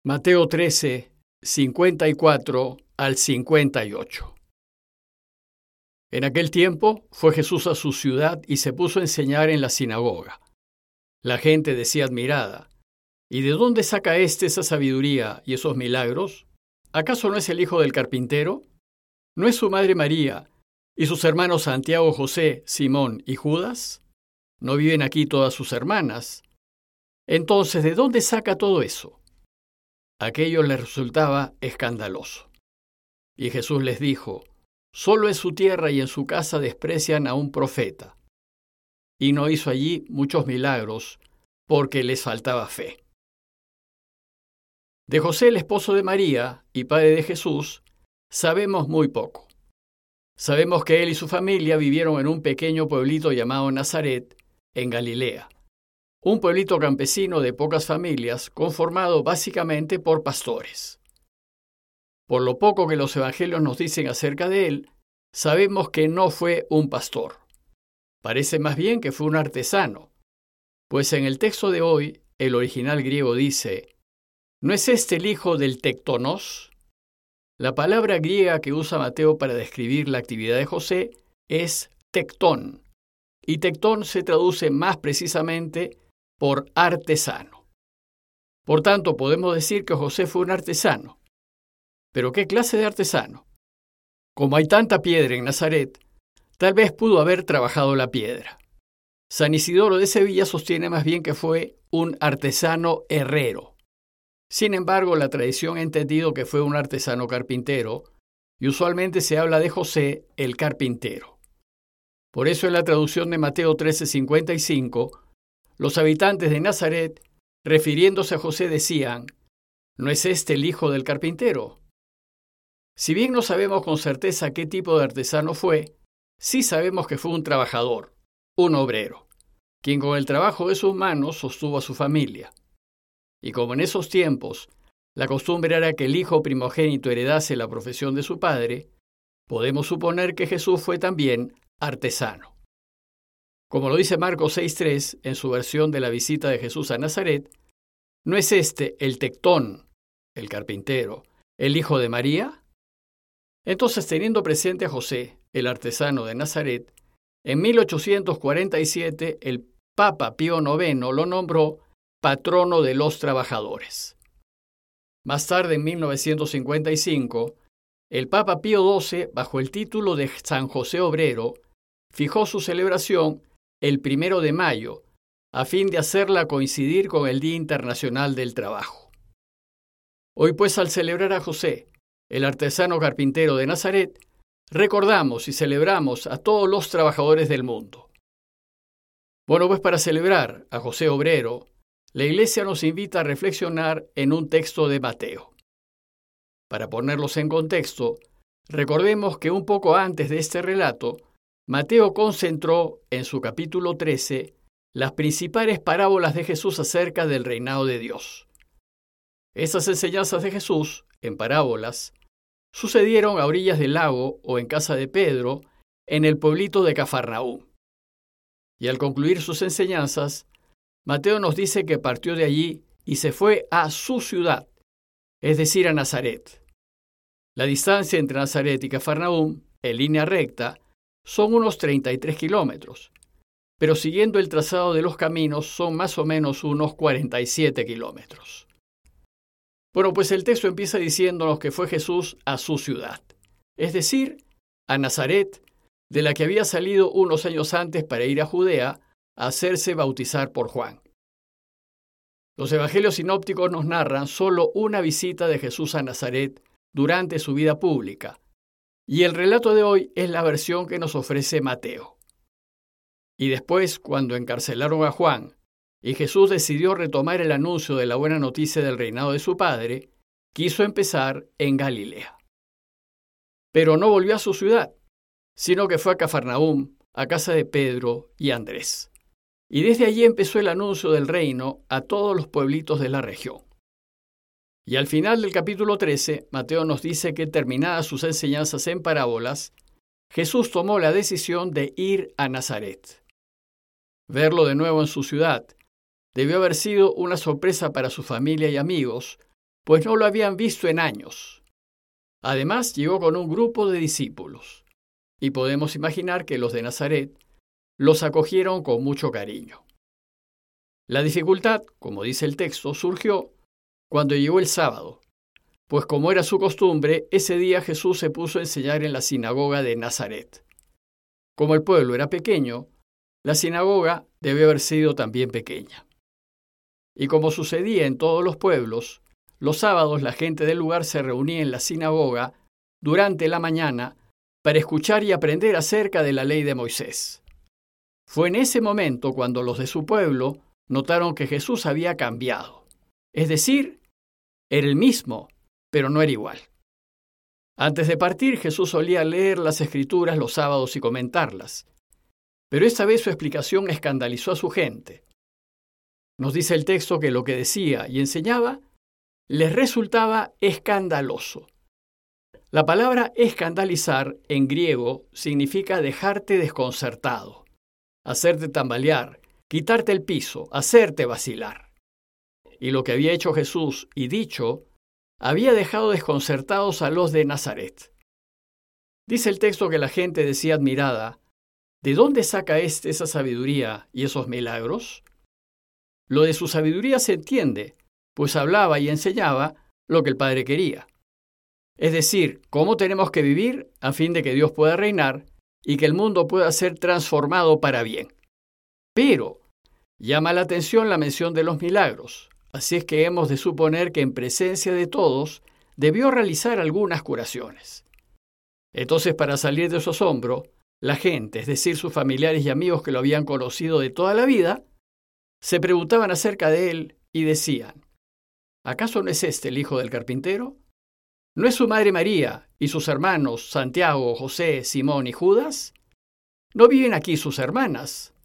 Mateo 13, 54 al 58. En aquel tiempo fue Jesús a su ciudad y se puso a enseñar en la sinagoga. La gente decía admirada: ¿Y de dónde saca esa sabiduría y esos milagros? ¿Acaso no es el hijo del carpintero? ¿No es su madre María y sus hermanos Santiago, José, Simón y Judas? ¿No viven aquí todas sus hermanas? Entonces, ¿de dónde saca todo eso? Aquello les resultaba escandaloso. Y Jesús les dijo: solo en su tierra y en su casa desprecian a un profeta. Y no hizo allí muchos milagros, porque les faltaba fe. De José, el esposo de María y padre de Jesús, sabemos muy poco. Sabemos que él y su familia vivieron en un pequeño pueblito llamado Nazaret, en Galilea. Un pueblito campesino de pocas familias, conformado básicamente por pastores. Por lo poco que los evangelios nos dicen acerca de él, sabemos que no fue un pastor. Parece más bien que fue un artesano, pues en el texto de hoy, el original griego dice: ¿no es este el hijo del tectónos? La palabra griega que usa Mateo para describir la actividad de José es tectón, y tectón se traduce más precisamente por artesano. Por tanto, podemos decir que José fue un artesano. ¿Pero qué clase de artesano? Como hay tanta piedra en Nazaret, tal vez pudo haber trabajado la piedra. San Isidoro de Sevilla sostiene más bien que fue un artesano herrero. Sin embargo, la tradición ha entendido que fue un artesano carpintero, y usualmente se habla de José el carpintero. Por eso en la traducción de Mateo 13:55, los habitantes de Nazaret, refiriéndose a José, decían: ¿no es este el hijo del carpintero? Si bien no sabemos con certeza qué tipo de artesano fue, sí sabemos que fue un trabajador, un obrero, quien con el trabajo de sus manos sostuvo a su familia. Y como en esos tiempos la costumbre era que el hijo primogénito heredase la profesión de su padre, podemos suponer que Jesús fue también artesano. Como lo dice Marcos 6:3 en su versión de la visita de Jesús a Nazaret, ¿no es este el tectón, el carpintero, el hijo de María? Entonces, teniendo presente a José, el artesano de Nazaret, en 1847 el Papa Pío IX lo nombró patrono de los trabajadores. Más tarde, en 1955, el Papa Pío XII, bajo el título de San José Obrero, fijó su celebración el 1 de mayo, a fin de hacerla coincidir con el Día Internacional del Trabajo. Hoy, pues, al celebrar a José, el artesano carpintero de Nazaret, recordamos y celebramos a todos los trabajadores del mundo. Bueno, pues para celebrar a José Obrero, la Iglesia nos invita a reflexionar en un texto de Mateo. Para ponerlos en contexto, recordemos que un poco antes de este relato, Mateo concentró en su capítulo 13 las principales parábolas de Jesús acerca del reinado de Dios. Estas enseñanzas de Jesús, en parábolas, sucedieron a orillas del lago o en casa de Pedro, en el pueblito de Cafarnaúm. Y al concluir sus enseñanzas, Mateo nos dice que partió de allí y se fue a su ciudad, es decir, a Nazaret. La distancia entre Nazaret y Cafarnaúm, en línea recta, son unos 33 kilómetros, pero siguiendo el trazado de los caminos son más o menos unos 47 kilómetros. Bueno, pues el texto empieza diciéndonos que fue Jesús a su ciudad, es decir, a Nazaret, de la que había salido unos años antes para ir a Judea a hacerse bautizar por Juan. Los evangelios sinópticos nos narran solo una visita de Jesús a Nazaret durante su vida pública, y el relato de hoy es la versión que nos ofrece Mateo. Y después, cuando encarcelaron a Juan, y Jesús decidió retomar el anuncio de la buena noticia del reinado de su Padre, quiso empezar en Galilea. Pero no volvió a su ciudad, sino que fue a Cafarnaúm, a casa de Pedro y Andrés. Y desde allí empezó el anuncio del reino a todos los pueblitos de la región. Y al final del capítulo 13, Mateo nos dice que, terminadas sus enseñanzas en parábolas, Jesús tomó la decisión de ir a Nazaret. Verlo de nuevo en su ciudad debió haber sido una sorpresa para su familia y amigos, pues no lo habían visto en años. Además, llegó con un grupo de discípulos, y podemos imaginar que los de Nazaret los acogieron con mucho cariño. La dificultad, como dice el texto, surgió cuando llegó el sábado, pues como era su costumbre, ese día Jesús se puso a enseñar en la sinagoga de Nazaret. Como el pueblo era pequeño, la sinagoga debe haber sido también pequeña. Y como sucedía en todos los pueblos, los sábados la gente del lugar se reunía en la sinagoga durante la mañana para escuchar y aprender acerca de la ley de Moisés. Fue en ese momento cuando los de su pueblo notaron que Jesús había cambiado. Es decir, era el mismo, pero no era igual. Antes de partir, Jesús solía leer las Escrituras los sábados y comentarlas. Pero esta vez su explicación escandalizó a su gente. Nos dice el texto que lo que decía y enseñaba les resultaba escandaloso. La palabra escandalizar en griego significa dejarte desconcertado, hacerte tambalear, quitarte el piso, hacerte vacilar. Y lo que había hecho Jesús y dicho había dejado desconcertados a los de Nazaret. Dice el texto que la gente decía admirada, ¿de dónde saca esa sabiduría y esos milagros? Lo de su sabiduría se entiende, pues hablaba y enseñaba lo que el Padre quería. Es decir, cómo tenemos que vivir a fin de que Dios pueda reinar y que el mundo pueda ser transformado para bien. Pero llama la atención la mención de los milagros, así es que hemos de suponer que en presencia de todos debió realizar algunas curaciones. Entonces, para salir de su asombro, la gente, es decir, sus familiares y amigos que lo habían conocido de toda la vida, se preguntaban acerca de él y decían, ¿acaso no es este el hijo del carpintero? ¿No es su madre María y sus hermanos Santiago, José, Simón y Judas? ¿No viven aquí sus hermanas?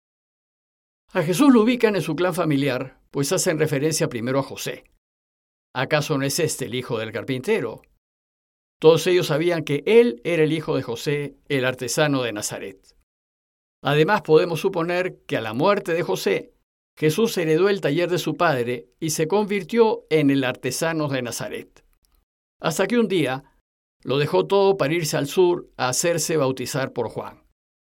A Jesús lo ubican en su clan familiar, pues hacen referencia primero a José. ¿Acaso no es este el hijo del carpintero? Todos ellos sabían que él era el hijo de José, el artesano de Nazaret. Además, podemos suponer que a la muerte de José, Jesús heredó el taller de su padre y se convirtió en el artesano de Nazaret. Hasta que un día lo dejó todo para irse al sur a hacerse bautizar por Juan.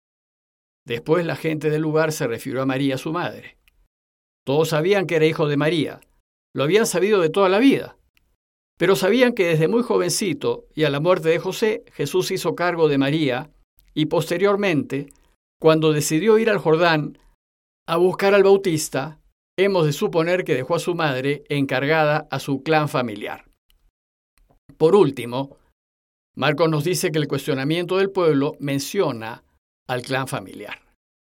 Después la gente del lugar se refirió a María, su madre. Todos sabían que era hijo de María, lo habían sabido de toda la vida, pero sabían que desde muy jovencito y a la muerte de José, Jesús hizo cargo de María y posteriormente, cuando decidió ir al Jordán a buscar al Bautista, hemos de suponer que dejó a su madre encargada a su clan familiar. Por último, Marcos nos dice que el cuestionamiento del pueblo menciona al clan familiar,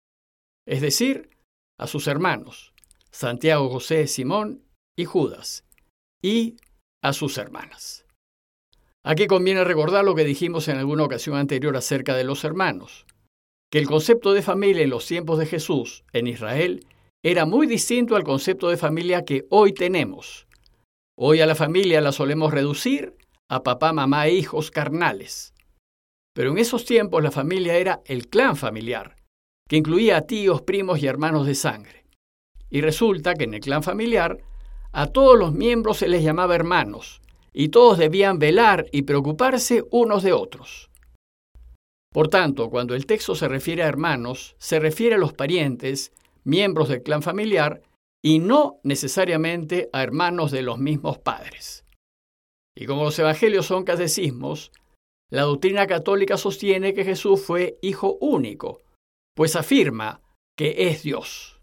es decir, a sus hermanos, Santiago, José, Simón y Judas, y a sus hermanas. Aquí conviene recordar lo que dijimos en alguna ocasión anterior acerca de los hermanos, que el concepto de familia en los tiempos de Jesús en Israel era muy distinto al concepto de familia que hoy tenemos. Hoy a la familia la solemos reducir a papá, mamá e hijos carnales. Pero en esos tiempos la familia era el clan familiar, que incluía a tíos, primos y hermanos de sangre. Y resulta que en el clan familiar a todos los miembros se les llamaba hermanos, y todos debían velar y preocuparse unos de otros. Por tanto, cuando el texto se refiere a hermanos, se refiere a los parientes, miembros del clan familiar, y no necesariamente a hermanos de los mismos padres. Y como los evangelios son catecismos, la doctrina católica sostiene que Jesús fue hijo único, pues afirma que es Dios.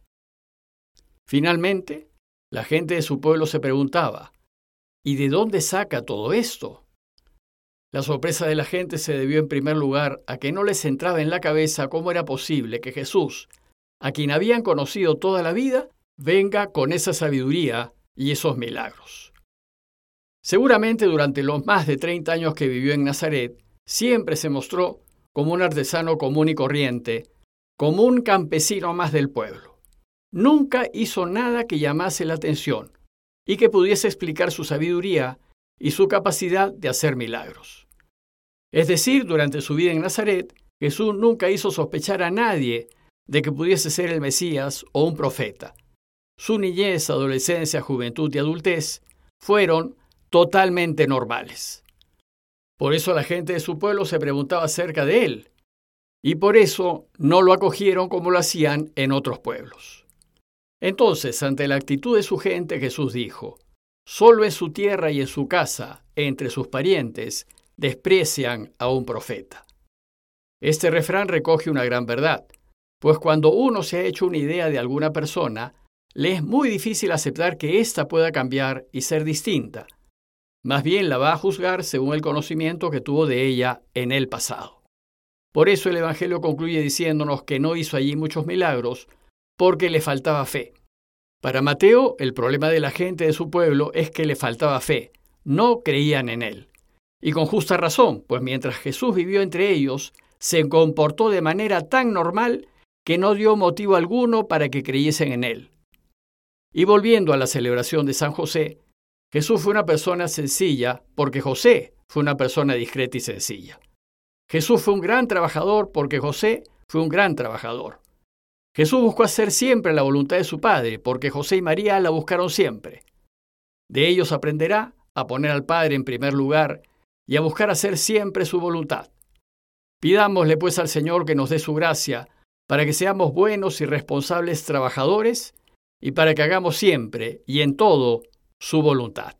Finalmente, la gente de su pueblo se preguntaba, ¿y de dónde saca todo esto? La sorpresa de la gente se debió en primer lugar a que no les entraba en la cabeza cómo era posible que Jesús, a quien habían conocido toda la vida, venga con esa sabiduría y esos milagros. Seguramente durante los más de 30 años que vivió en Nazaret, siempre se mostró como un artesano común y corriente, como un campesino más del pueblo. Nunca hizo nada que llamase la atención y que pudiese explicar su sabiduría y su capacidad de hacer milagros. Es decir, durante su vida en Nazaret, Jesús nunca hizo sospechar a nadie de que pudiese ser el Mesías o un profeta. Su niñez, adolescencia, juventud y adultez fueron totalmente normales. Por eso la gente de su pueblo se preguntaba acerca de él, y por eso no lo acogieron como lo hacían en otros pueblos. Entonces, ante la actitud de su gente, Jesús dijo: solo en su tierra y en su casa, entre sus parientes, desprecian a un profeta. Este refrán recoge una gran verdad, pues cuando uno se ha hecho una idea de alguna persona, le es muy difícil aceptar que ésta pueda cambiar y ser distinta. Más bien la va a juzgar según el conocimiento que tuvo de ella en el pasado. Por eso el Evangelio concluye diciéndonos que no hizo allí muchos milagros, porque le faltaba fe. Para Mateo, el problema de la gente de su pueblo es que le faltaba fe, no creían en él. Y con justa razón, pues mientras Jesús vivió entre ellos, se comportó de manera tan normal que no dio motivo alguno para que creyesen en él. Y volviendo a la celebración de San José, Jesús fue una persona sencilla porque José fue una persona discreta y sencilla. Jesús fue un gran trabajador porque José fue un gran trabajador. Jesús buscó hacer siempre la voluntad de su Padre porque José y María la buscaron siempre. De ellos aprenderá a poner al Padre en primer lugar y a buscar hacer siempre su voluntad. Pidámosle pues al Señor que nos dé su gracia para que seamos buenos y responsables trabajadores y para que hagamos siempre y en todo su voluntad.